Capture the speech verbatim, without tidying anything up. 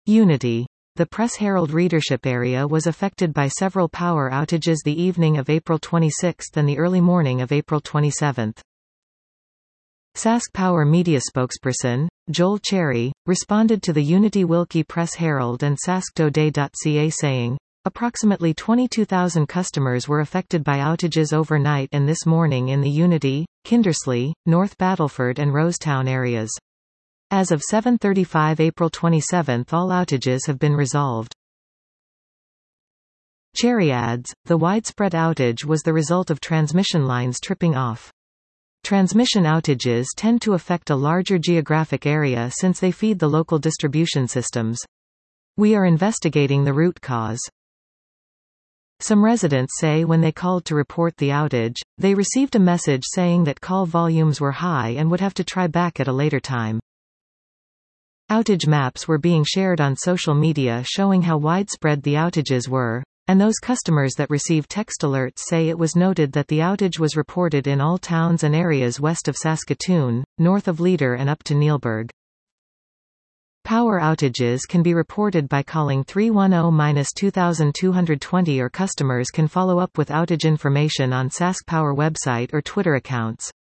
Unity. The Press Herald readership area was affected by several power outages the evening of April twenty-sixth and the early morning of April twenty-seventh. Sask Power media spokesperson, Joel Cherry, responded to the Unity Wilkie Press Herald and sask today dot c a saying, approximately twenty-two thousand customers were affected by outages overnight and this morning in the Unity, Kindersley, North Battleford and Rosetown areas. As of seven thirty-five April twenty-seventh, all outages have been resolved. Cherry adds, the widespread outage was the result of transmission lines tripping off. Transmission outages tend to affect a larger geographic area since they feed the local distribution systems. We are investigating the root cause. Some residents say when they called to report the outage, they received a message saying that call volumes were high and would have to try back at a later time. Outage maps were being shared on social media showing how widespread the outages were, and those customers that received text alerts say it was noted that the outage was reported in all towns and areas west of Saskatoon, north of Leader and up to Neilburg. Power outages can be reported by calling three one zero two two two zero or customers can follow up with outage information on Sask Power website or Twitter accounts.